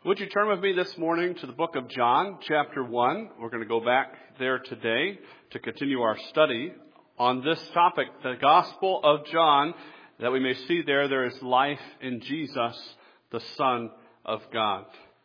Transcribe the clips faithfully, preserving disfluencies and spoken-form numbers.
Would you turn with me this morning to the book of John, chapter one? We're going to go back there today to continue our study on this topic, the Gospel of John, that we may see there there is life in Jesus, the Son of God.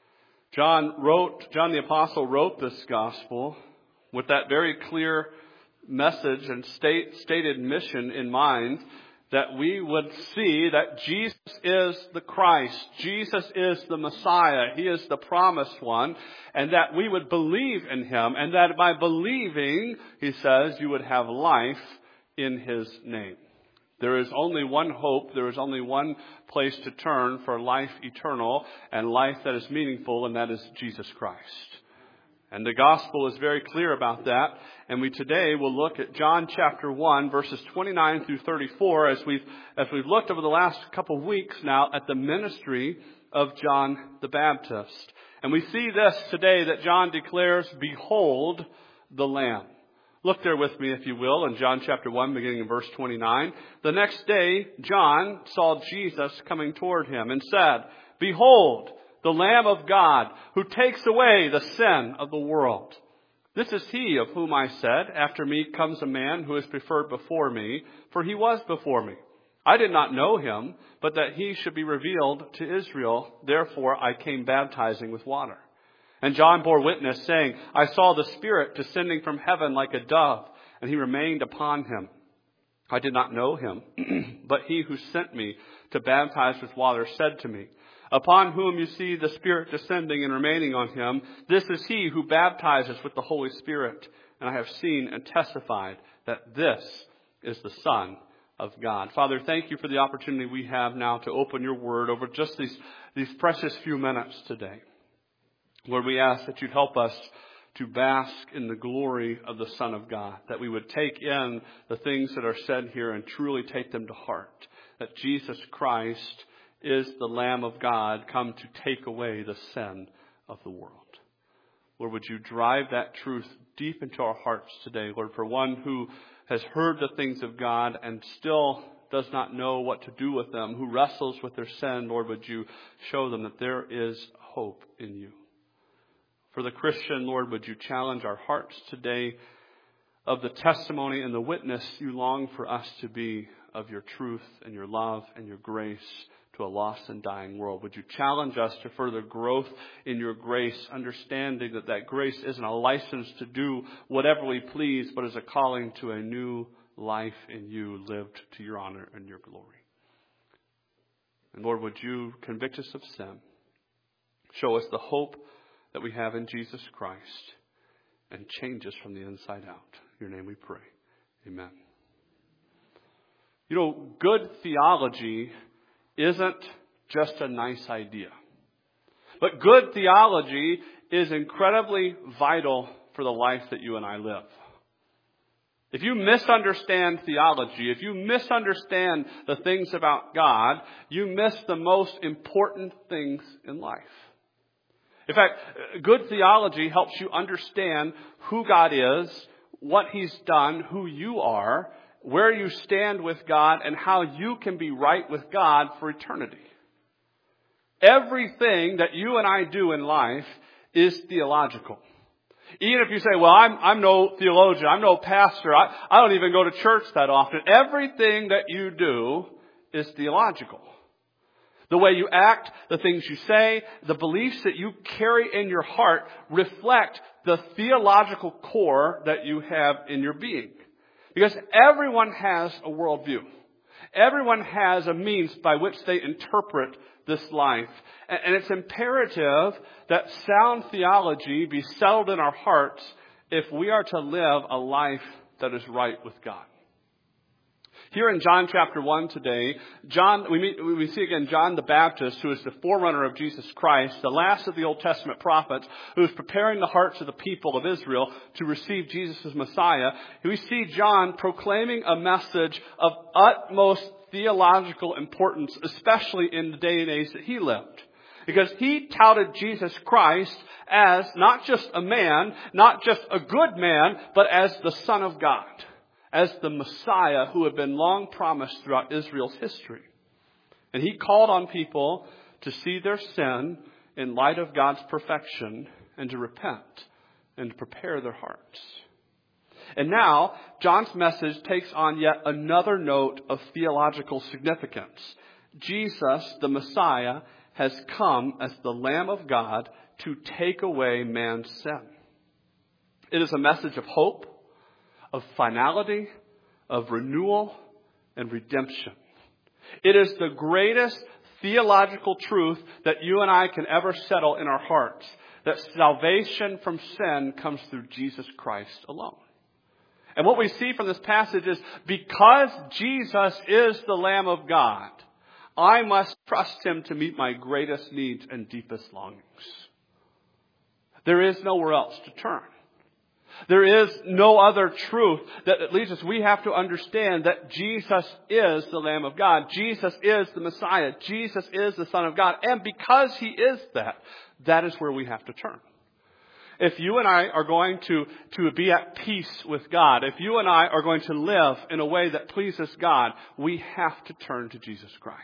John wrote, John the Apostle wrote this Gospel with that very clear message and state, stated mission in mind, that we would see that Jesus is the Christ. Jesus is the Messiah. He is the promised one. And that we would believe in Him. And that by believing, he says, you would have life in His name. There is only one hope. There is only one place to turn for life eternal and life that is meaningful, and that is Jesus Christ. And the gospel is very clear about that. And we today will look at John chapter one, verses twenty-nine through thirty-four, as we've, as we've looked over the last couple of weeks now at the ministry of John the Baptist. And we see this today, that John declares, "Behold the Lamb." Look there with me, if you will, in John chapter one, beginning in verse twenty-nine. "The next day, John saw Jesus coming toward him and said, 'Behold, the Lamb of God, who takes away the sin of the world. This is He of whom I said, after me comes a man who is preferred before me, for He was before me. I did not know Him, but that He should be revealed to Israel. Therefore I came baptizing with water.' And John bore witness, saying, 'I saw the Spirit descending from heaven like a dove, and He remained upon Him. I did not know Him, but He who sent me to baptize with water said to me, upon whom you see the Spirit descending and remaining on Him, this is He who baptizes with the Holy Spirit. And I have seen and testified that this is the Son of God.'" Father, thank you for the opportunity we have now to open your word over just these, these precious few minutes today. Lord, we ask that you'd help us to bask in the glory of the Son of God, that we would take in the things that are said here and truly take them to heart, that Jesus Christ is the Lamb of God come to take away the sin of the world. Lord, would you drive that truth deep into our hearts today, Lord, for one who has heard the things of God and still does not know what to do with them, who wrestles with their sin, Lord, would you show them that there is hope in you. For the Christian, Lord, would you challenge our hearts today of the testimony and the witness you long for us to be of your truth and your love and your grace to a lost and dying world. Would you challenge us to further growth in your grace, understanding that that grace isn't a license to do whatever we please, but is a calling to a new life in you lived to your honor and your glory. And Lord, would you convict us of sin, show us the hope that we have in Jesus Christ, and change us from the inside out. In your name we pray. Amen. You know, good theology isn't just a nice idea. But good theology is incredibly vital for the life that you and I live. If you misunderstand theology, if you misunderstand the things about God, you miss the most important things in life. In fact, good theology helps you understand who God is, what He's done, who you are, where you stand with God, and how you can be right with God for eternity. Everything that you and I do in life is theological. Even if you say, well, I'm, I'm no theologian, I'm no pastor, I, I don't even go to church that often. Everything that you do is theological. The way you act, the things you say, the beliefs that you carry in your heart reflect the theological core that you have in your being. Because everyone has a worldview. Everyone has a means by which they interpret this life. And it's imperative that sound theology be settled in our hearts if we are to live a life that is right with God. Here in John chapter one today, John, we, meet, we see again John the Baptist, who is the forerunner of Jesus Christ, the last of the Old Testament prophets, who is preparing the hearts of the people of Israel to receive Jesus as Messiah. We see John proclaiming a message of utmost theological importance, especially in the day and age that he lived. Because he touted Jesus Christ as not just a man, not just a good man, but as the Son of God, as the Messiah who had been long promised throughout Israel's history. And he called on people to see their sin in light of God's perfection and to repent and to prepare their hearts. And now, John's message takes on yet another note of theological significance. Jesus, the Messiah, has come as the Lamb of God to take away man's sin. It is a message of hope, of finality, of renewal, and redemption. It is the greatest theological truth that you and I can ever settle in our hearts, that salvation from sin comes through Jesus Christ alone. And what we see from this passage is because Jesus is the Lamb of God, I must trust Him to meet my greatest needs and deepest longings. There is nowhere else to turn. There is no other truth that leads us. We have to understand that Jesus is the Lamb of God. Jesus is the Messiah. Jesus is the Son of God. And because He is that, that is where we have to turn. If you and I are going to, to be at peace with God, if you and I are going to live in a way that pleases God, we have to turn to Jesus Christ.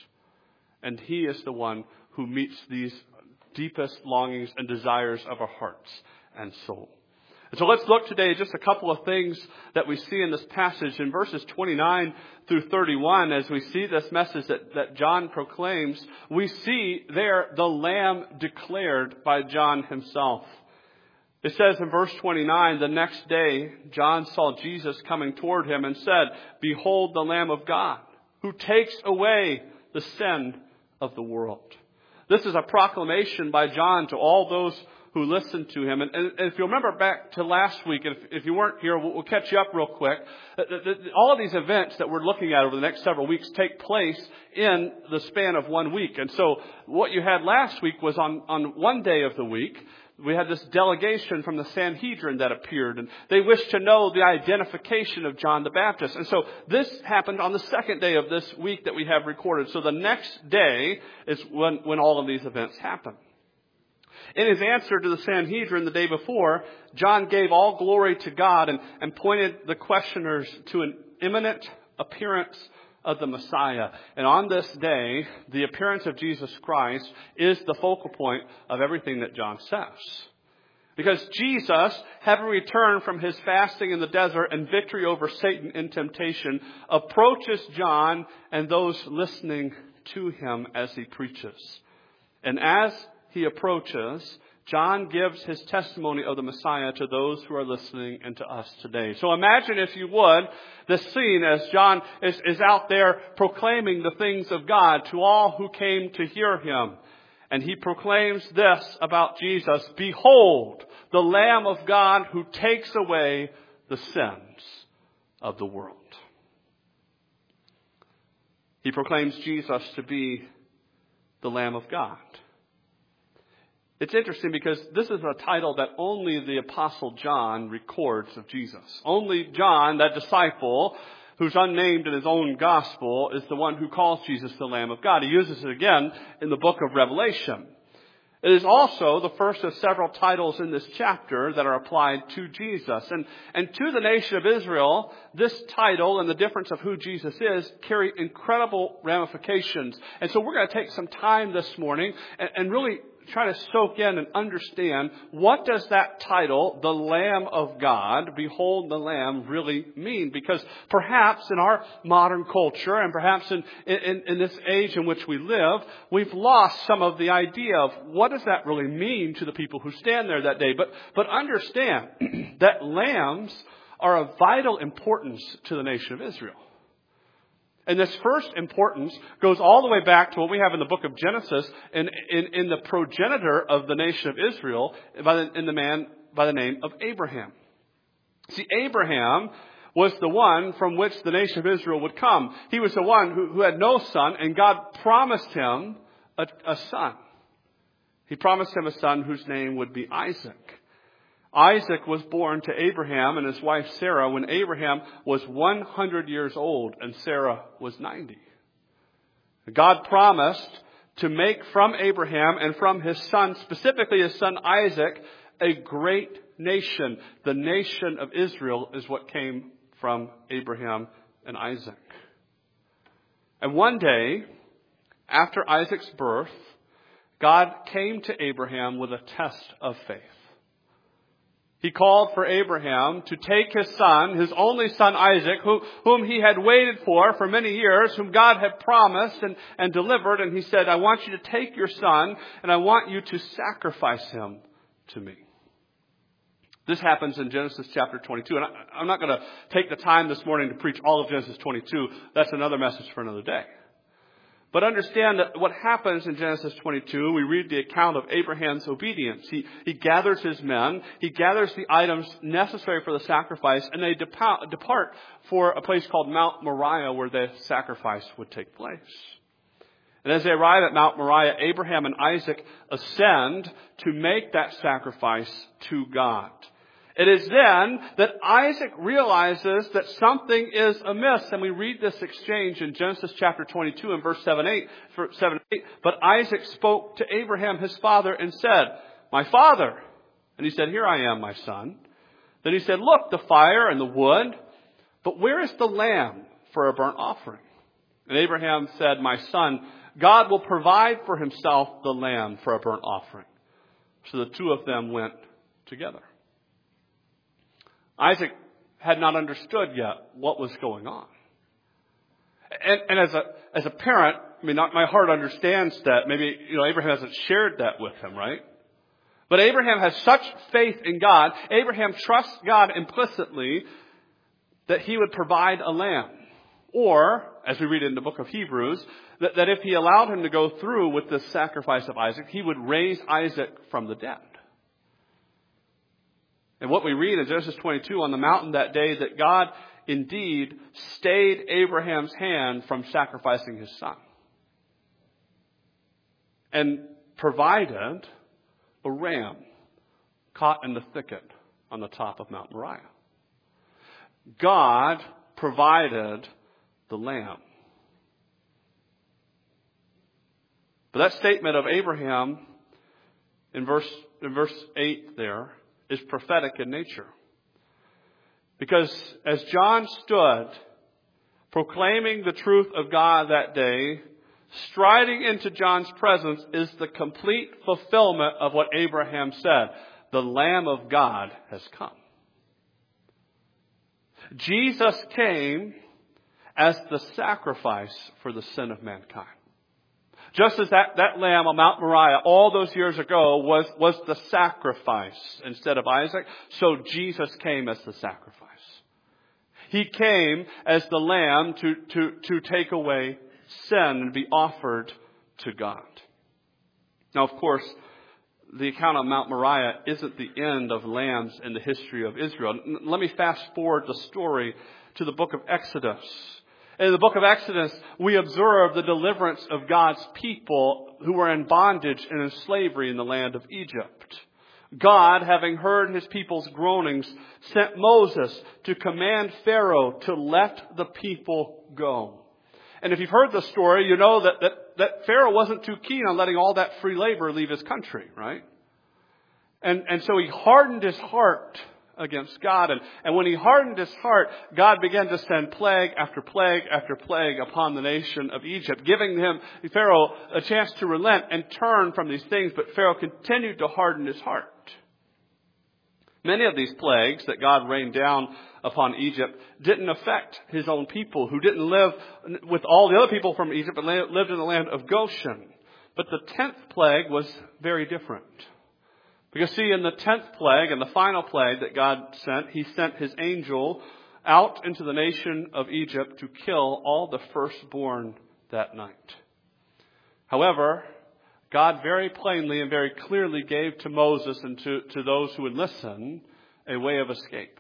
And He is the one who meets these deepest longings and desires of our hearts and soul. And so let's look today at just a couple of things that we see in this passage in verses twenty-nine through thirty-one. As we see this message that, that John proclaims, we see there the Lamb declared by John himself. It says in verse twenty-nine, the next day John saw Jesus coming toward him and said, "Behold the Lamb of God, who takes away the sin of the world." This is a proclamation by John to all those who listened to him. And, and if you remember back to last week, and if, if you weren't here, we'll, we'll catch you up real quick. All of these events that we're looking at over the next several weeks take place in the span of one week. And so what you had last week was on, on one day of the week, we had this delegation from the Sanhedrin that appeared, and they wished to know the identification of John the Baptist. And so this happened on the second day of this week that we have recorded. So the next day is when, when all of these events happen. In his answer to the Sanhedrin the day before, John gave all glory to God and, and pointed the questioners to an imminent appearance of the Messiah. And on this day, the appearance of Jesus Christ is the focal point of everything that John says. Because Jesus, having returned from his fasting in the desert and victory over Satan in temptation, approaches John and those listening to him as he preaches. And as he approaches, John gives his testimony of the Messiah to those who are listening and to us today. So imagine, if you would, the scene as John is, is out there proclaiming the things of God to all who came to hear him. And he proclaims this about Jesus: "Behold, the Lamb of God who takes away the sins of the world." He proclaims Jesus to be the Lamb of God. It's interesting because this is a title that only the Apostle John records of Jesus. Only John, that disciple, who's unnamed in his own gospel, is the one who calls Jesus the Lamb of God. He uses it again in the book of Revelation. It is also the first of several titles in this chapter that are applied to Jesus. And, and to the nation of Israel, this title and the difference of who Jesus is carry incredible ramifications. And so we're going to take some time this morning and, and really try to soak in and understand, what does that title, the Lamb of God, "Behold the Lamb," really mean? Because perhaps in our modern culture, and perhaps in, in, in this age in which we live, we've lost some of the idea of what does that really mean to the people who stand there that day. But, but understand that lambs are of vital importance to the nation of Israel. And this first importance goes all the way back to what we have in the book of Genesis, in, in, in the progenitor of the nation of Israel, by the, in the man by the name of Abraham. See, Abraham was the one from which the nation of Israel would come. He was the one who, who had no son, and God promised him a, a son. He promised him a son whose name would be Isaac. Isaac was born to Abraham and his wife Sarah when Abraham was one hundred years old and Sarah was ninety. God promised to make from Abraham and from his son, specifically his son Isaac, a great nation. The nation of Israel is what came from Abraham and Isaac. And one day, after Isaac's birth, God came to Abraham with a test of faith. He called for Abraham to take his son, his only son Isaac, who, whom he had waited for for many years, whom God had promised and, and delivered. And he said, I want you to take your son and I want you to sacrifice him to me. This happens in Genesis chapter twenty-two. And I, I'm not going to take the time this morning to preach all of Genesis twenty-two. That's another message for another day. But understand that what happens in Genesis twenty-two, we read the account of Abraham's obedience. He, he gathers his men, he gathers the items necessary for the sacrifice, and they depart, depart for a place called Mount Moriah where the sacrifice would take place. And as they arrive at Mount Moriah, Abraham and Isaac ascend to make that sacrifice to God. It is then that Isaac realizes that something is amiss. And we read this exchange in Genesis chapter twenty-two and verse seven, eight, seven, eight. But Isaac spoke to Abraham, his father, and said, my father. And he said, here I am, my son. Then he said, look, the fire and the wood, but where is the lamb for a burnt offering? And Abraham said, my son, God will provide for himself the lamb for a burnt offering. So the two of them went together. Isaac had not understood yet what was going on. And, and as a as a parent, I mean, not, my heart understands that. Maybe, you know, Abraham hasn't shared that with him, right? But Abraham has such faith in God. Abraham trusts God implicitly that he would provide a lamb. Or, as we read in the book of Hebrews, that, that if he allowed him to go through with the sacrifice of Isaac, he would raise Isaac from the dead. And what we read in Genesis twenty-two, on the mountain that day, that God indeed stayed Abraham's hand from sacrificing his son. And provided a ram caught in the thicket on the top of Mount Moriah. God provided the lamb. But that statement of Abraham in verse, in verse eight there is prophetic in nature. Because as John stood proclaiming the truth of God that day, striding into John's presence is the complete fulfillment of what Abraham said. The Lamb of God has come. Jesus came as the sacrifice for the sin of mankind. Just as that, that lamb on Mount Moriah all those years ago was, was the sacrifice instead of Isaac, so Jesus came as the sacrifice. He came as the lamb to, to, to take away sin and be offered to God. Now, of course, the account on Mount Moriah isn't the end of lambs in the history of Israel. Let me fast forward the story to the book of Exodus. In the book of Exodus, we observe the deliverance of God's people who were in bondage and in slavery in the land of Egypt. God, having heard his people's groanings, sent Moses to command Pharaoh to let the people go. And if you've heard the story, you know that, that, that Pharaoh wasn't too keen on letting all that free labor leave his country, right? And, and so he hardened his heart against God. And, and when he hardened his heart, God began to send plague after plague after plague upon the nation of Egypt, giving him, Pharaoh, a chance to relent and turn from these things. But Pharaoh continued to harden his heart. Many of these plagues that God rained down upon Egypt didn't affect his own people, who didn't live with all the other people from Egypt, but lived in the land of Goshen. But the tenth plague was very different. Because see, in the tenth plague and the final plague that God sent, he sent his angel out into the nation of Egypt to kill all the firstborn that night. However, God very plainly and very clearly gave to Moses and to, to those who would listen a way of escape.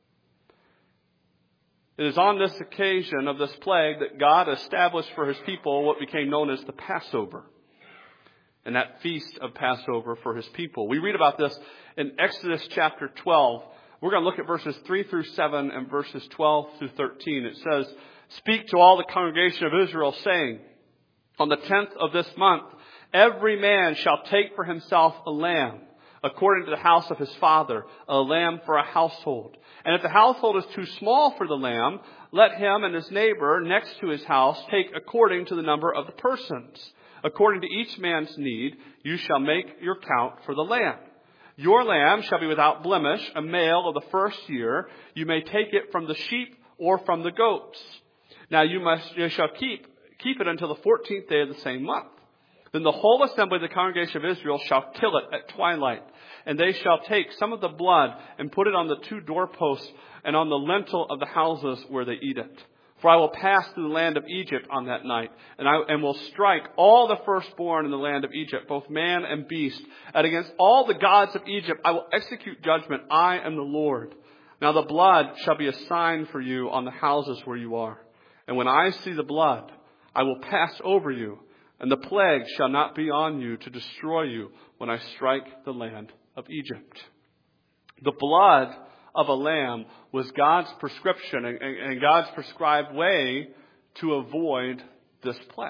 It is on this occasion of this plague that God established for his people what became known as the Passover. And that feast of Passover for his people. We read about this in Exodus chapter twelve. We're going to look at verses three through seven and verses twelve through thirteen. It says, "Speak to all the congregation of Israel, saying, on the tenth of this month, every man shall take for himself a lamb, according to the house of his father, a lamb for a household. And if the household is too small for the lamb, let him and his neighbor next to his house take according to the number of the persons. According to each man's need, you shall make your count for the lamb. Your lamb shall be without blemish, a male of the first year. You may take it from the sheep or from the goats. Now you must, you shall keep, keep it until the fourteenth day of the same month. Then the whole assembly of the congregation of Israel shall kill it at twilight. And they shall take some of the blood and put it on the two doorposts and on the lintel of the houses where they eat it. For I will pass through the land of Egypt on that night, and I and will strike all the firstborn in the land of Egypt, both man and beast. And against all the gods of Egypt I will execute judgment. I am the Lord. Now the blood shall be a sign for you on the houses where you are. And when I see the blood, I will pass over you, and the plague shall not be on you to destroy you when I strike the land of Egypt. The blood of a lamb was God's prescription and, and God's prescribed way to avoid this plague.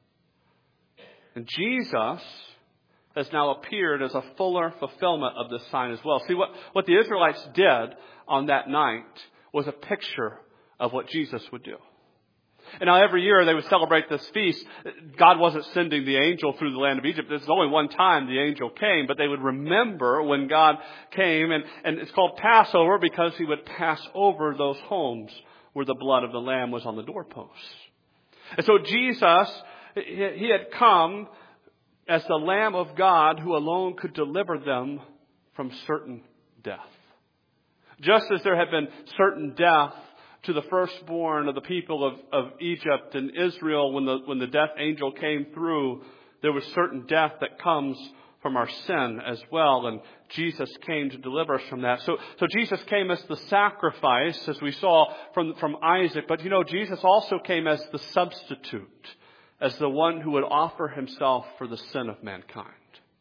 And Jesus has now appeared as a fuller fulfillment of this sign as well. See, what, what the Israelites did on that night was a picture of what Jesus would do. And now every year they would celebrate this feast. God wasn't sending the angel through the land of Egypt. There's only one time the angel came, but they would remember when God came. And, and it's called Passover because he would pass over those homes where the blood of the lamb was on the doorposts. And so Jesus, he had come as the Lamb of God who alone could deliver them from certain death. Just as there had been certain death to the firstborn of the people of, of Egypt and Israel when the when the death angel came through, there was certain death that comes from our sin as well, and Jesus came to deliver us from that. So, so Jesus came as the sacrifice, as we saw from from Isaac. But you know, Jesus also came as the substitute, as the one who would offer himself for the sin of mankind.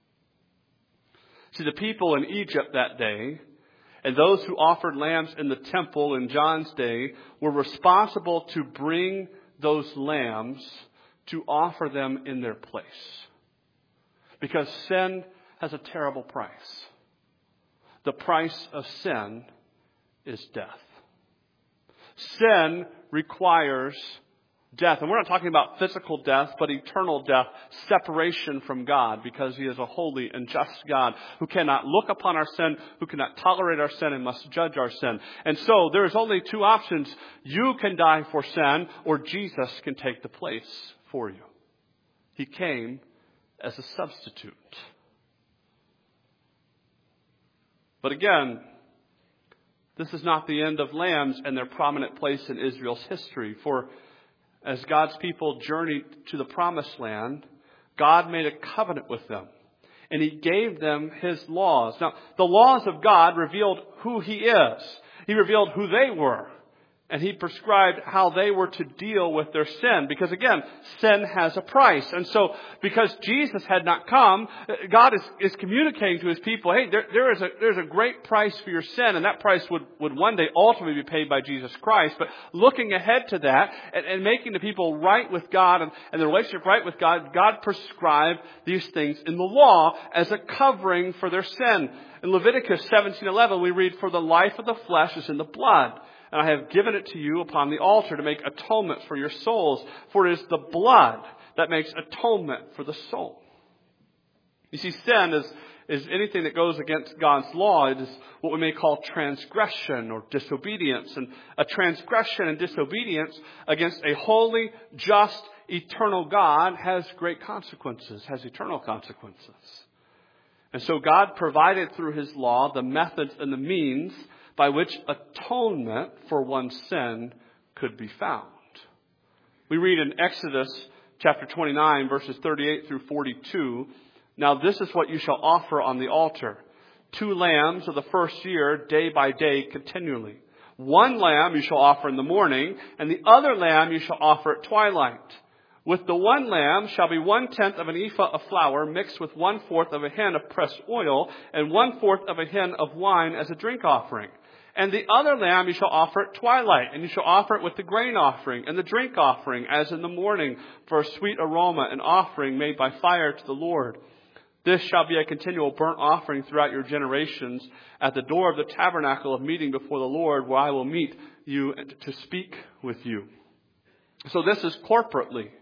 See, the people in Egypt that day, and those who offered lambs in the temple in John's day, were responsible to bring those lambs to offer them in their place. Because sin has a terrible price. The price of sin is death. Sin requires death. And we're not talking about physical death, but eternal death, separation from God, because he is a holy and just God who cannot look upon our sin, who cannot tolerate our sin, and must judge our sin. And so there is only two options. You can die for sin, or Jesus can take the place for you. He came as a substitute. But again, this is not the end of lambs and their prominent place in Israel's history. For as God's people journeyed to the promised land, God made a covenant with them. And he gave them his laws. Now, the laws of God revealed who he is. He revealed who they were. And he prescribed how they were to deal with their sin. Because again, sin has a price. And so, because Jesus had not come, God is, is communicating to his people, hey, there, there is a, there's a great price for your sin. And that price would, would one day ultimately be paid by Jesus Christ. But looking ahead to that and, and making the people right with God and, and the relationship right with God, God prescribed these things in the law as a covering for their sin. In Leviticus seventeen eleven, we read, for the life of the flesh is in the blood. And I have given it to you upon the altar to make atonement for your souls. For it is the blood that makes atonement for the soul. You see, sin is, is anything that goes against God's law. It is what we may call transgression or disobedience. And a transgression and disobedience against a holy, just, eternal God has great consequences, has eternal consequences. And so God provided through his law the methods and the means by which atonement for one's sin could be found. We read in Exodus chapter twenty-nine, verses thirty-eight through forty-two, now this is what you shall offer on the altar. Two lambs of the first year, day by day, continually. One lamb you shall offer in the morning, and the other lamb you shall offer at twilight. With the one lamb shall be one-tenth of an ephah of flour mixed with one-fourth of a hin of pressed oil, and one-fourth of a hin of wine as a drink offering. And the other lamb you shall offer at twilight, and you shall offer it with the grain offering and the drink offering, as in the morning, for a sweet aroma, an offering made by fire to the Lord. This shall be a continual burnt offering throughout your generations at the door of the tabernacle of meeting before the Lord, where I will meet you to speak with you. So this is corporately.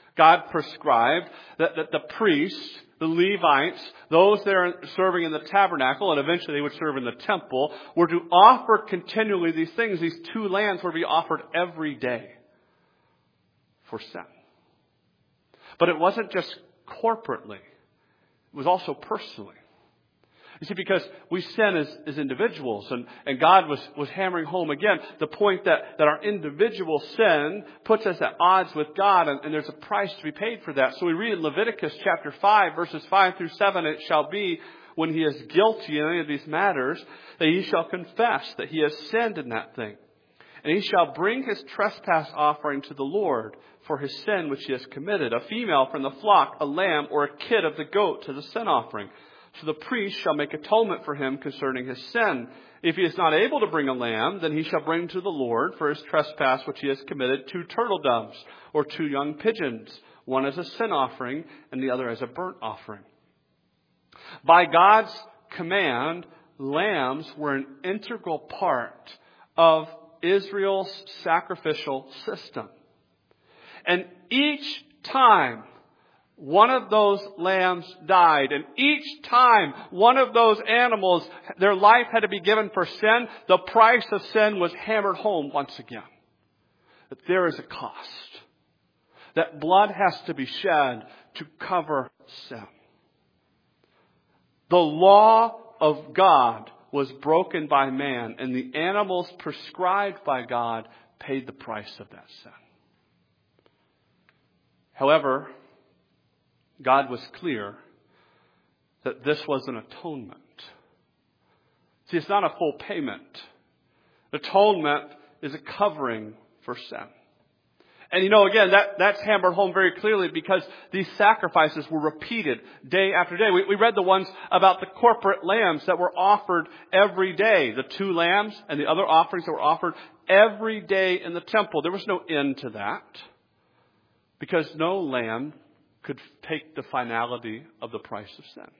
God prescribed that, that the priests, the Levites, those there serving in the tabernacle, and eventually they would serve in the temple, were to offer continually these things. These two lambs were to be offered every day for sin. But it wasn't just corporately. It was also personally. You see, because we sin as, as individuals, and, and God was, was hammering home again the point that, that our individual sin puts us at odds with God, and, and there's a price to be paid for that. So we read in Leviticus chapter five, verses five through seven, it shall be when he is guilty in any of these matters, that he shall confess that he has sinned in that thing. And he shall bring his trespass offering to the Lord for his sin which he has committed, a female from the flock, a lamb, or a kid of the goat to the sin offering. So the priest shall make atonement for him concerning his sin. If he is not able to bring a lamb, then he shall bring to the Lord for his trespass which he has committed two turtle doves or two young pigeons, one as a sin offering and the other as a burnt offering. By God's command, lambs were an integral part of Israel's sacrificial system. And each time one of those lambs died, and each time one of those animals, their life had to be given for sin, the price of sin was hammered home once again. That there is a cost. That blood has to be shed to cover sin. The law of God was broken by man, and the animals prescribed by God paid the price of that sin. However, God was clear that this was an atonement. See, it's not a full payment. Atonement is a covering for sin. And you know, again, that, that's hammered home very clearly because these sacrifices were repeated day after day. We, we read the ones about the corporate lambs that were offered every day. The two lambs and the other offerings that were offered every day in the temple. There was no end to that because no lamb could take the finality of the price of sin.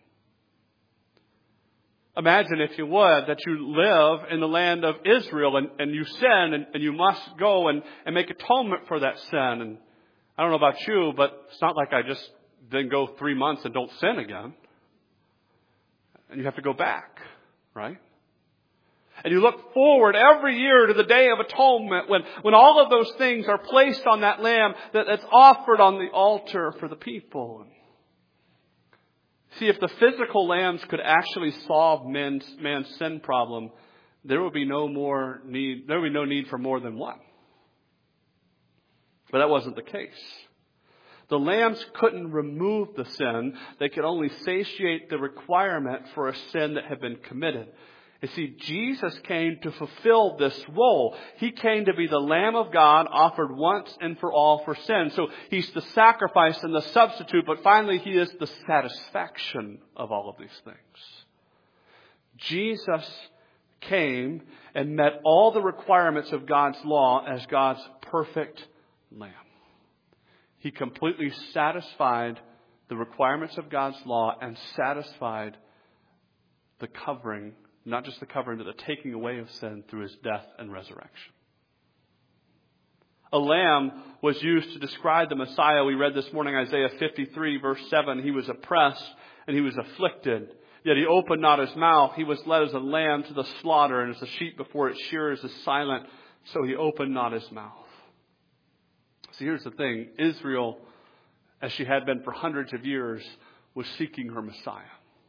Imagine, if you would, that you live in the land of Israel and, and you sin and, and you must go and, and make atonement for that sin. And I don't know about you, but it's not like I just then go three months and don't sin again. And you have to go back, right? And you look forward every year to the Day of Atonement when, when all of those things are placed on that lamb that, that's offered on the altar for the people. See, if the physical lambs could actually solve man's, man's sin problem, there would be no more need, there would be no need for more than one. But that wasn't the case. The lambs couldn't remove the sin. They could only satiate the requirement for a sin that had been committed. You see, Jesus came to fulfill this role. He came to be the Lamb of God offered once and for all for sin. So He's the sacrifice and the substitute, but finally He is the satisfaction of all of these things. Jesus came and met all the requirements of God's law as God's perfect Lamb. He completely satisfied the requirements of God's law and satisfied the covering, not just the covering, but the taking away of sin through His death and resurrection. A lamb was used to describe the Messiah. We read this morning Isaiah fifty-three verse seven. He was oppressed and He was afflicted, yet He opened not His mouth. He was led as a lamb to the slaughter, and as a sheep before its shearers is silent, so He opened not His mouth. See, here's the thing. Israel, as she had been for hundreds of years, was seeking her Messiah.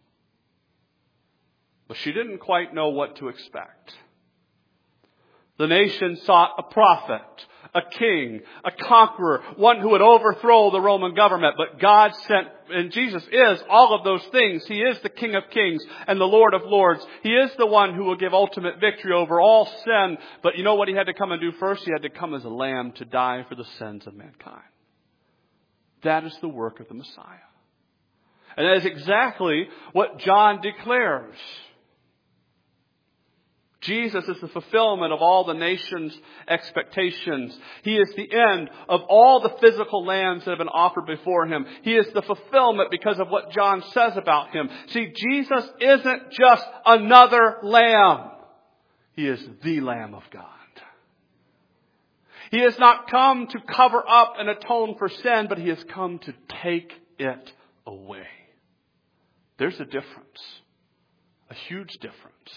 But she didn't quite know what to expect. The nation sought a prophet, a king, a conqueror, one who would overthrow the Roman government. But God sent, and Jesus is all of those things. He is the King of Kings and the Lord of Lords. He is the one who will give ultimate victory over all sin. But you know what He had to come and do first? He had to come as a lamb to die for the sins of mankind. That is the work of the Messiah. And that is exactly what John declares. Jesus is the fulfillment of all the nation's expectations. He is the end of all the physical lambs that have been offered before Him. He is the fulfillment because of what John says about Him. See, Jesus isn't just another lamb. He is the Lamb of God. He has not come to cover up and atone for sin, but He has come to take it away. There's a difference. A huge difference.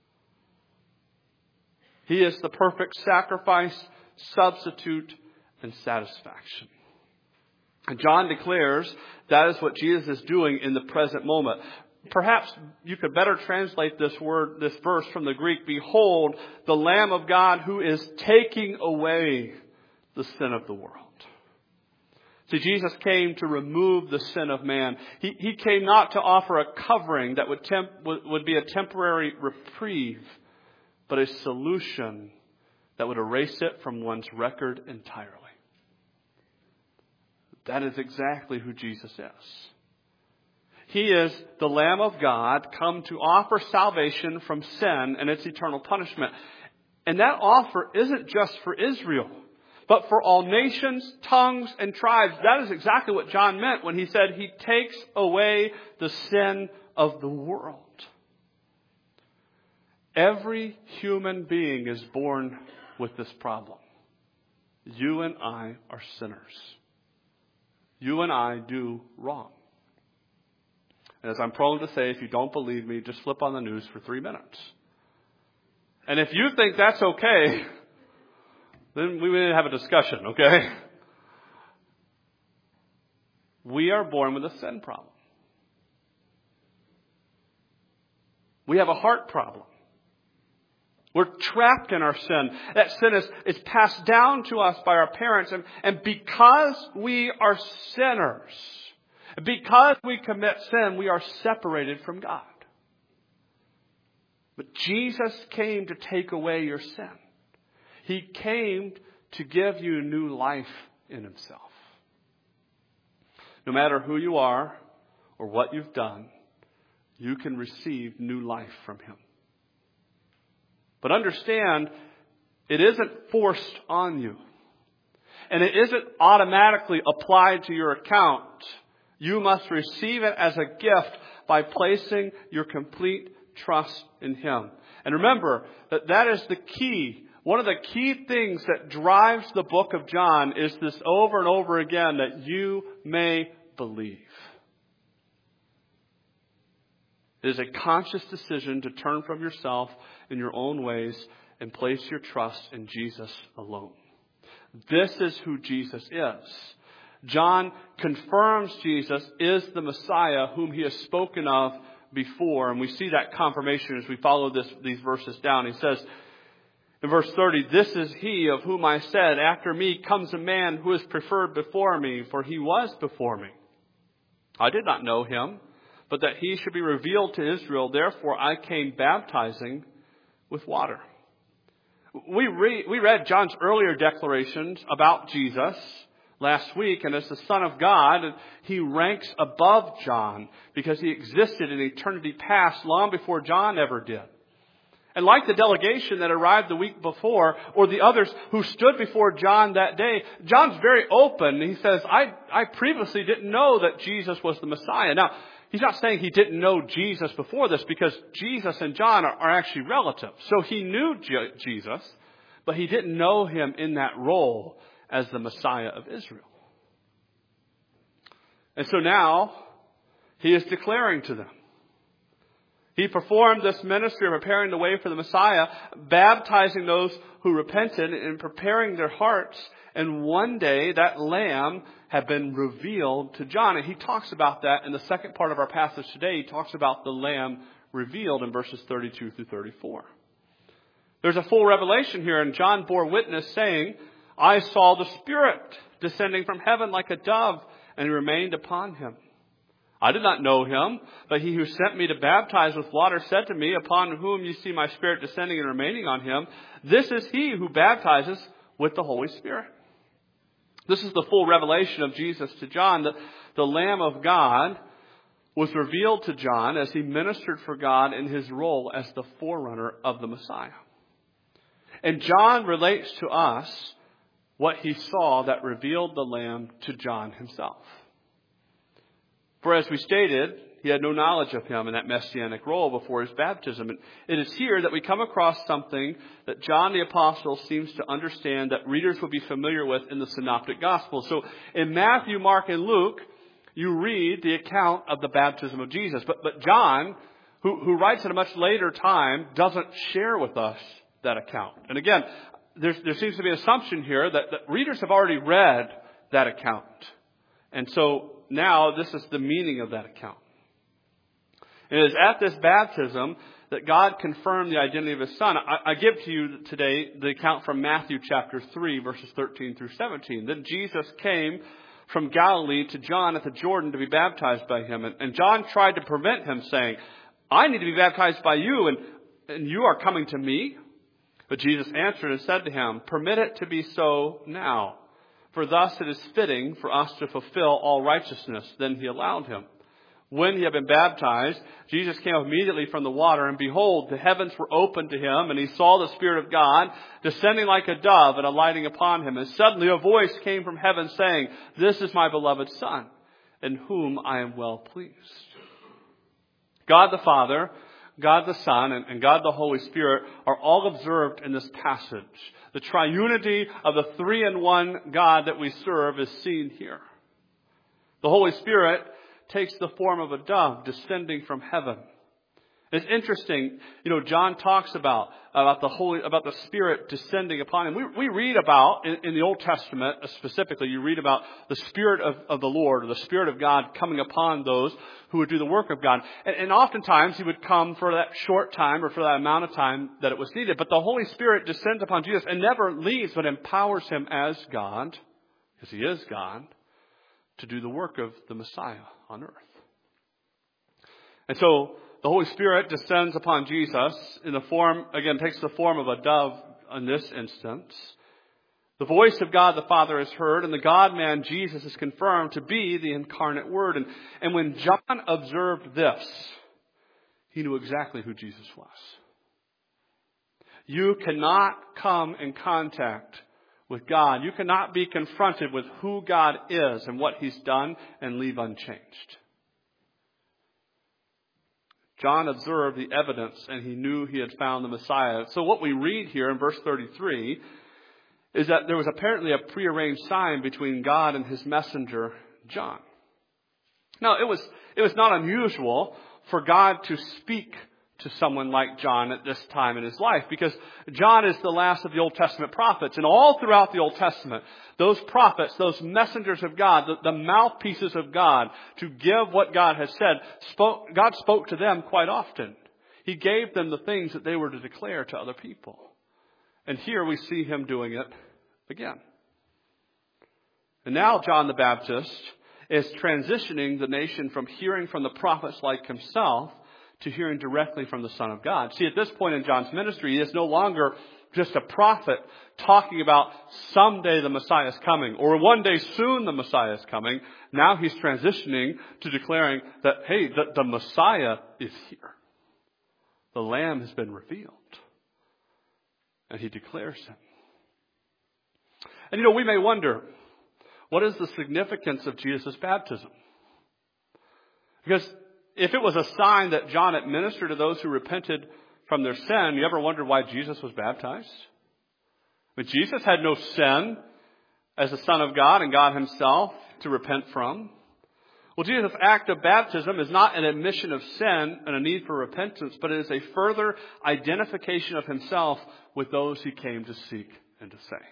He is the perfect sacrifice, substitute, and satisfaction. And John declares that is what Jesus is doing in the present moment. Perhaps you could better translate this word, this verse from the Greek. Behold, the Lamb of God who is taking away the sin of the world. See, Jesus came to remove the sin of man. He, he came not to offer a covering that would, temp, would, would be a temporary reprieve, but a solution that would erase it from one's record entirely. That is exactly who Jesus is. He is the Lamb of God come to offer salvation from sin and its eternal punishment. And that offer isn't just for Israel, but for all nations, tongues, and tribes. That is exactly what John meant when he said He takes away the sin of the world. Every human being is born with this problem. You and I are sinners. You and I do wrong. And as I'm prone to say, if you don't believe me, just flip on the news for three minutes. And if you think that's okay, then we didn't have a discussion, okay? We are born with a sin problem. We have a heart problem. We're trapped in our sin. That sin is, is passed down to us by our parents. And, and because we are sinners, because we commit sin, we are separated from God. But Jesus came to take away your sin. He came to give you new life in Himself. No matter who you are or what you've done, you can receive new life from Him. But understand, it isn't forced on you. And it isn't automatically applied to your account. You must receive it as a gift by placing your complete trust in Him. And remember that that is the key. One of the key things that drives the book of John is this over and over again, that you may believe. It is a conscious decision to turn from yourself in your own ways and place your trust in Jesus alone. This is who Jesus is. John confirms Jesus is the Messiah whom he has spoken of before. And we see that confirmation as we follow this, these verses down. He says in verse thirty, "This is he of whom I said, after me comes a man who is preferred before me, for he was before me. I did not know him, but that he should be revealed to Israel. Therefore I came baptizing with water." We read, we read John's earlier declarations about Jesus last week, and as the Son of God, he ranks above John because he existed in eternity past long before John ever did. And like the delegation that arrived the week before, or the others who stood before John that day, John's very open. He says, I, I previously didn't know that Jesus was the Messiah. Now, he's not saying he didn't know Jesus before this, because Jesus and John are, are actually relatives. So he knew Je- Jesus, but he didn't know him in that role as the Messiah of Israel. And so now he is declaring to them. He performed this ministry of preparing the way for the Messiah, baptizing those who repented and preparing their hearts. And one day that Lamb had been revealed to John. And he talks about that in the second part of our passage today. He talks about the Lamb revealed in verses thirty-two through thirty-four. There's a full revelation here, and John bore witness saying, "I saw the Spirit descending from heaven like a dove, and he remained upon him. I did not know him, but he who sent me to baptize with water said to me, upon whom you see my Spirit descending and remaining on him, this is he who baptizes with the Holy Spirit." This is the full revelation of Jesus to John. The, the Lamb of God was revealed to John as he ministered for God in his role as the forerunner of the Messiah. And John relates to us what he saw that revealed the Lamb to John himself. For as we stated, He had no knowledge of him in that messianic role before his baptism. And it is here that we come across something that John the Apostle seems to understand that readers will be familiar with in the Synoptic Gospels. So in Matthew, Mark, and Luke, you read the account of the baptism of Jesus. But, but John, who, who writes at a much later time, doesn't share with us that account. And again, there's, there seems to be an assumption here that, that readers have already read that account. And so now this is the meaning of that account. It is at this baptism that God confirmed the identity of his Son. I, I give to you today the account from Matthew chapter three, verses thirteen through seventeen. Then Jesus came from Galilee to John at the Jordan to be baptized by him. And, and John tried to prevent him, saying, I need to be baptized by you, and, and you are coming to me? But Jesus answered and said to him, permit it to be so now, for thus it is fitting for us to fulfill all righteousness. Then he allowed him. When he had been baptized, Jesus came immediately from the water, and behold, the heavens were opened to him, and he saw the Spirit of God descending like a dove and alighting upon him. And suddenly a voice came from heaven saying, this is my beloved Son, in whom I am well pleased. God the Father, God the Son, and, and God the Holy Spirit are all observed in this passage. The triunity of the three-in-one God that we serve is seen here. The Holy Spirit takes the form of a dove descending from heaven. It's interesting, you know, John talks about, about the Holy, about the Spirit descending upon him. We, we read about, in, in the Old Testament specifically, you read about the Spirit of, of the Lord, or the Spirit of God coming upon those who would do the work of God. And, and oftentimes he would come for that short time or for that amount of time that it was needed. But the Holy Spirit descends upon Jesus and never leaves, but empowers him as God, because he is God, to do the work of the Messiah on earth. And so the Holy Spirit descends upon Jesus in the form, again, takes the form of a dove in this instance. The voice of God the Father is heard, and the God-man Jesus is confirmed to be the incarnate Word. And, and when John observed this, he knew exactly who Jesus was. You cannot come in contact with God. You cannot be confronted with who God is and what he's done and leave unchanged. John observed the evidence and he knew he had found the Messiah. So what we read here in verse thirty-three is that there was apparently a prearranged sign between God and his messenger, John. Now, it was, it was not unusual for God to speak to someone like John at this time in his life, because John is the last of the Old Testament prophets. And all throughout the Old Testament, those prophets, those messengers of God, the, the mouthpieces of God to give what God has said, spoke, God spoke to them quite often. He gave them the things that they were to declare to other people. And here we see him doing it again. And now John the Baptist is transitioning the nation from hearing from the prophets like himself to hearing directly from the Son of God. See, at this point in John's ministry, he is no longer just a prophet talking about someday the Messiah is coming, or one day soon the Messiah is coming. Now he's transitioning to declaring that, hey, the, the Messiah is here. The Lamb has been revealed. And he declares him. And you know, we may wonder, what is the significance of Jesus' baptism? Because if it was a sign that John administered to those who repented from their sin, you ever wondered why Jesus was baptized? But Jesus had no sin as the Son of God and God himself to repent from. Well, Jesus' act of baptism is not an admission of sin and a need for repentance, but it is a further identification of himself with those he came to seek and to save.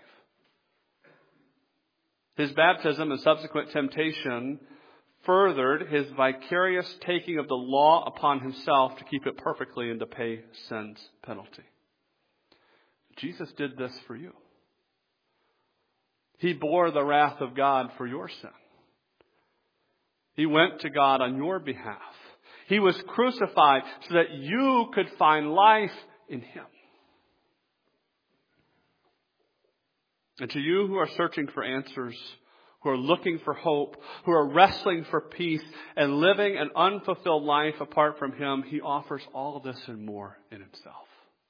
His baptism and subsequent temptation furthered his vicarious taking of the law upon himself to keep it perfectly and to pay sin's penalty. Jesus did this for you. He bore the wrath of God for your sin. He went to God on your behalf. He was crucified so that you could find life in him. And to you who are searching for answers, who are looking for hope, who are wrestling for peace and living an unfulfilled life apart from him, he offers all of this and more in himself.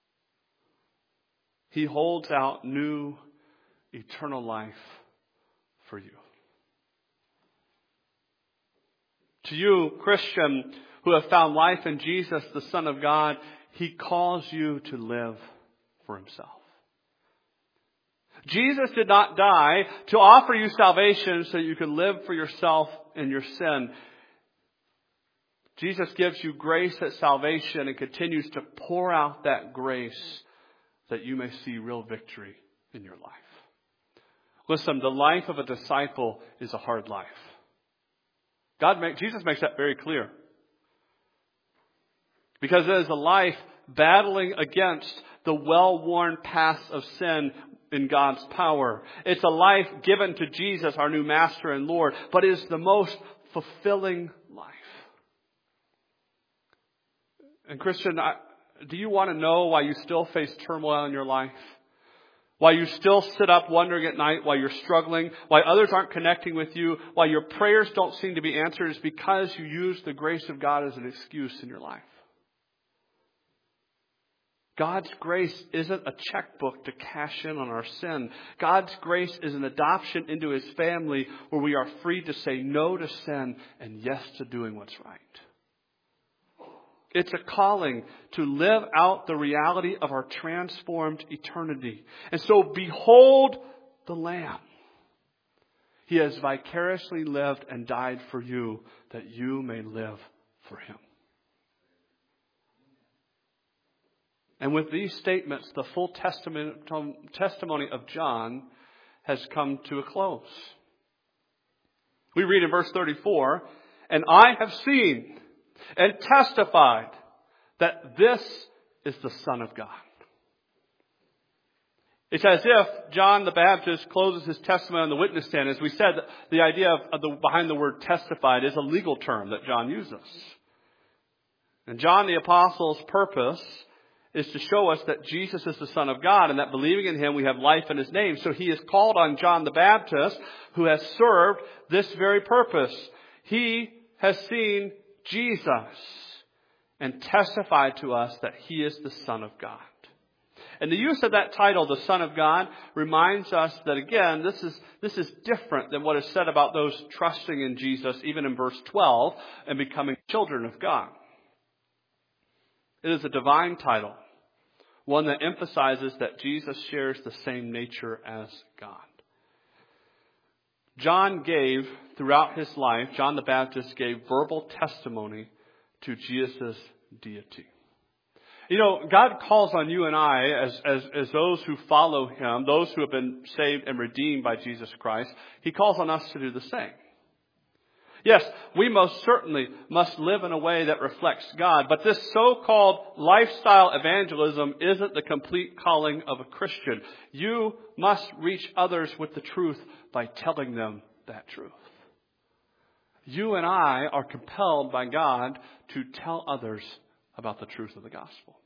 He holds out new eternal life for you. To you, Christian, who have found life in Jesus, the Son of God, He calls you to live for Himself. Jesus did not die to offer you salvation so you can live for yourself in your sin. Jesus gives you grace at salvation and continues to pour out that grace that you may see real victory in your life. Listen, the life of a disciple is a hard life. God make, Jesus makes that very clear. Because it is a life battling against the well-worn paths of sin in God's power. It's a life given to Jesus, our new Master and Lord, but it is the most fulfilling life. And Christian, I, do you want to know why you still face turmoil in your life? Why you still sit up wondering at night, why you're struggling, why others aren't connecting with you, why your prayers don't seem to be answered, is because you use the grace of God as an excuse in your life. God's grace isn't a checkbook to cash in on our sin. God's grace is an adoption into His family where we are free to say no to sin and yes to doing what's right. It's a calling to live out the reality of our transformed eternity. And so behold the Lamb. He has vicariously lived and died for you that you may live for Him. And with these statements, the full testimony of John has come to a close. We read in verse thirty-four, "And I have seen and testified that this is the Son of God." It's as if John the Baptist closes his testimony on the witness stand. As we said, the idea of, of the, behind the word testified is a legal term that John uses. And John the Apostle's purpose is to show us that Jesus is the Son of God and that believing in Him we have life in His name. So he is called on John the Baptist, who has served this very purpose. He has seen Jesus and testified to us that He is the Son of God. And the use of that title, the Son of God, reminds us that, again, this is, this is different than what is said about those trusting in Jesus, even in verse twelve, and becoming children of God. It is a divine title, one that emphasizes that Jesus shares the same nature as God. John gave, throughout his life, John the Baptist gave verbal testimony to Jesus' deity. You know, God calls on you and I as, as, as those who follow Him, those who have been saved and redeemed by Jesus Christ. He calls on us to do the same. Yes, we most certainly must live in a way that reflects God, but this so-called lifestyle evangelism isn't the complete calling of a Christian. You must reach others with the truth by telling them that truth. You and I are compelled by God to tell others about the truth of the gospel.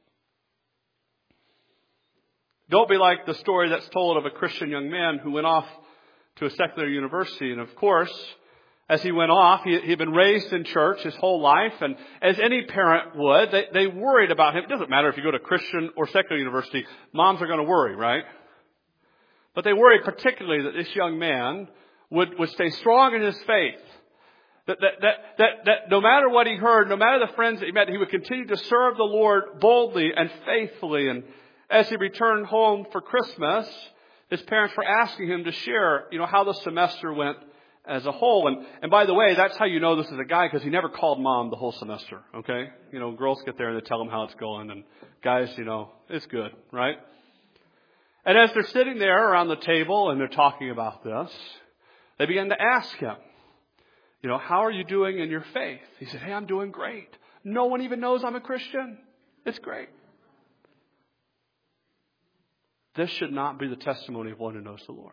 Don't be like the story that's told of a Christian young man who went off to a secular university, and of course, as he went off, he had been raised in church his whole life, and as any parent would, they, they worried about him. It doesn't matter if you go to Christian or secular university, moms are going to worry, right? But they worried particularly that this young man would, would stay strong in his faith. That, that, that, that, that no matter what he heard, no matter the friends that he met, he would continue to serve the Lord boldly and faithfully. And as he returned home for Christmas, his parents were asking him to share, you know, how the semester went as a whole. And, and by the way, that's how you know this is a guy, because he never called mom the whole semester, okay? You know, girls get there and they tell him how it's going, and guys, you know, it's good, right? And as they're sitting there around the table and they're talking about this, they began to ask him, you know, how are you doing in your faith? He said, hey, I'm doing great. No one even knows I'm a Christian. It's great. This should not be the testimony of one who knows the Lord.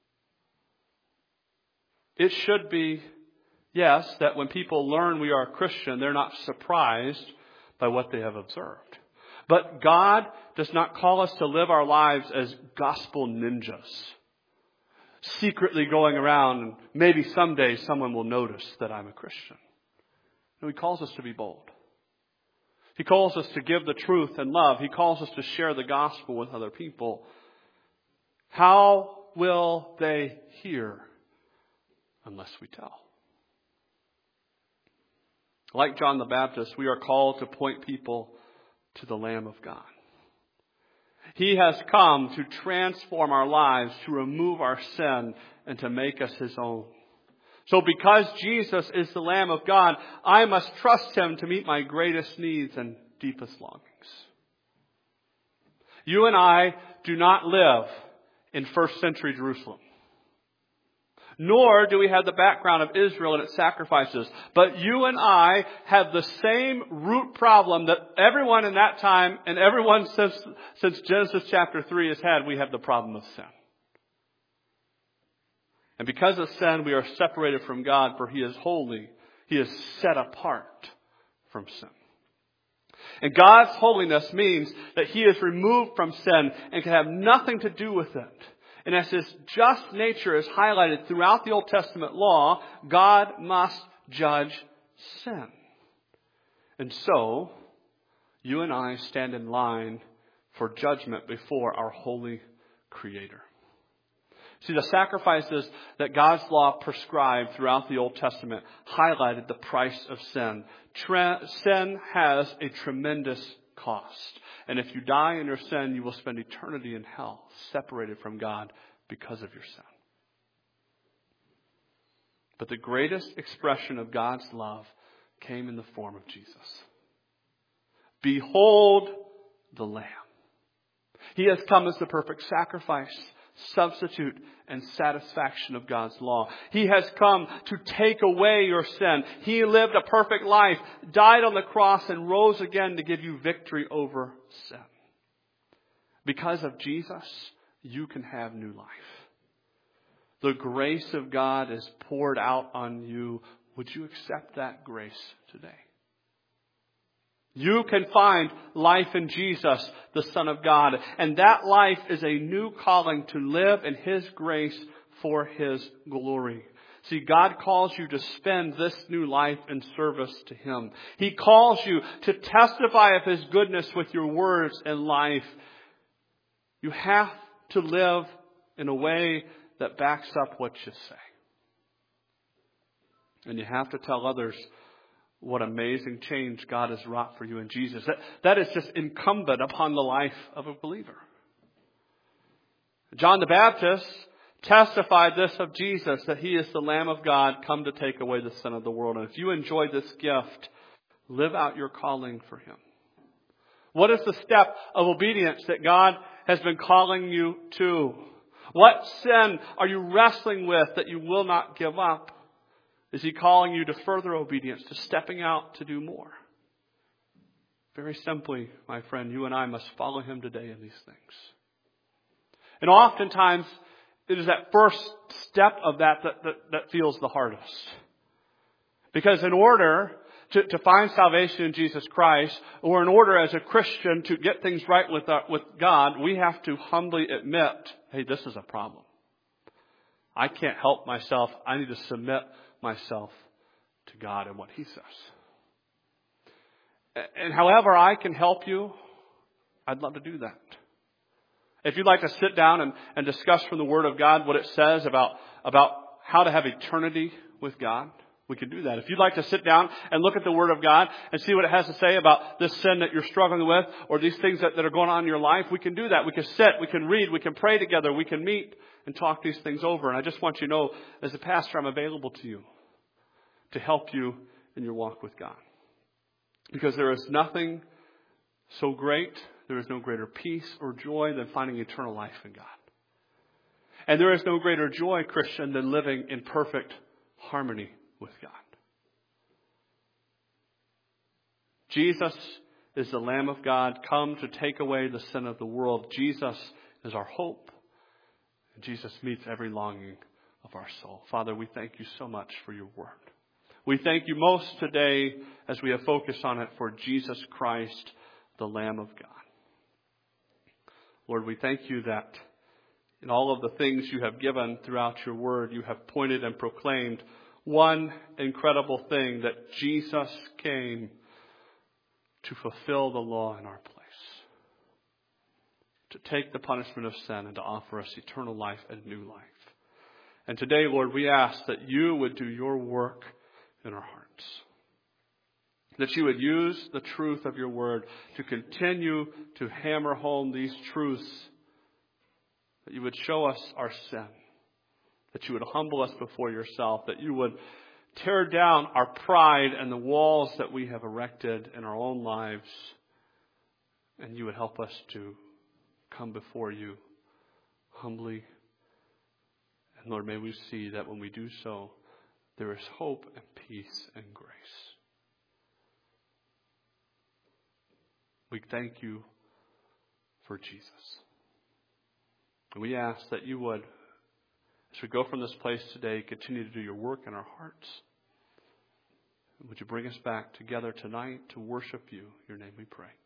It should be, yes, that when people learn we are a Christian, they're not surprised by what they have observed. But God does not call us to live our lives as gospel ninjas, secretly going around and maybe someday someone will notice that I'm a Christian. No, He calls us to be bold. He calls us to give the truth and love. He calls us to share the gospel with other people. How will they hear unless we tell? Like John the Baptist, we are called to point people to the Lamb of God. He has come to transform our lives, to remove our sin, and to make us His own. So because Jesus is the Lamb of God, I must trust Him to meet my greatest needs and deepest longings. You and I do not live in first century Jerusalem. Nor do we have the background of Israel and its sacrifices. But you and I have the same root problem that everyone in that time and everyone since, since Genesis chapter three has had. We have the problem of sin. And because of sin, we are separated from God, for He is holy. He is set apart from sin. And God's holiness means that He is removed from sin and can have nothing to do with it. And as His just nature is highlighted throughout the Old Testament law, God must judge sin. And so, you and I stand in line for judgment before our holy Creator. See, the sacrifices that God's law prescribed throughout the Old Testament highlighted the price of sin. Tre- sin has a tremendous cost. And if you die in your sin, you will spend eternity in hell, separated from God because of your sin. But the greatest expression of God's love came in the form of Jesus. Behold the Lamb. He has come as the perfect sacrifice, substitute, and satisfaction of God's law. He has come to take away your sin. He lived a perfect life, died on the cross, and rose again to give you victory over sin. Because of Jesus, you can have new life. The grace of God is poured out on you. Would you accept that grace today? You can find life in Jesus, the Son of God. And that life is a new calling to live in His grace for His glory. See, God calls you to spend this new life in service to Him. He calls you to testify of His goodness with your words and life. You have to live in a way that backs up what you say. And you have to tell others what amazing change God has wrought for you in Jesus. That, that is just incumbent upon the life of a believer. John the Baptist testified this of Jesus, that He is the Lamb of God come to take away the sin of the world. And if you enjoy this gift, live out your calling for Him. What is the step of obedience that God has been calling you to? What sin are you wrestling with that you will not give up? Is He calling you to further obedience, to stepping out to do more? Very simply, my friend, you and I must follow Him today in these things. And oftentimes, it is that first step of that that, that, that feels the hardest. Because in order to, to find salvation in Jesus Christ, or in order as a Christian to get things right with, our, with God, we have to humbly admit, hey, this is a problem. I can't help myself. I need to submit myself to God and what He says. And however I can help you, I'd love to do that. If you'd like to sit down and, and discuss from the Word of God what it says about, about how to have eternity with God, we can do that. If you'd like to sit down and look at the Word of God and see what it has to say about this sin that you're struggling with, or these things that, that are going on in your life, we can do that. We can sit, we can read, we can pray together, we can meet and talk these things over. And I just want you to know, as a pastor, I'm available to you to help you in your walk with God. Because there is nothing so great, there is no greater peace or joy than finding eternal life in God. And there is no greater joy, Christian, than living in perfect harmony with God. Jesus is the Lamb of God come to take away the sin of the world. Jesus is our hope. And Jesus meets every longing of our soul. Father, we thank you so much for your word. We thank you most today as we have focused on it for Jesus Christ, the Lamb of God. Lord, we thank you that in all of the things you have given throughout your word, you have pointed and proclaimed one incredible thing, that Jesus came to fulfill the law in our place, to take the punishment of sin and to offer us eternal life and new life. And today, Lord, we ask that you would do your work in our hearts. That you would use the truth of your word to continue to hammer home these truths. That you would show us our sin. That you would humble us before yourself. That you would tear down our pride and the walls that we have erected in our own lives. And you would help us to come before you humbly. And Lord, may we see that when we do so, there is hope and peace and grace. We thank you for Jesus. And we ask that you would, as we go from this place today, continue to do your work in our hearts. Would you bring us back together tonight to worship you? In your name we pray.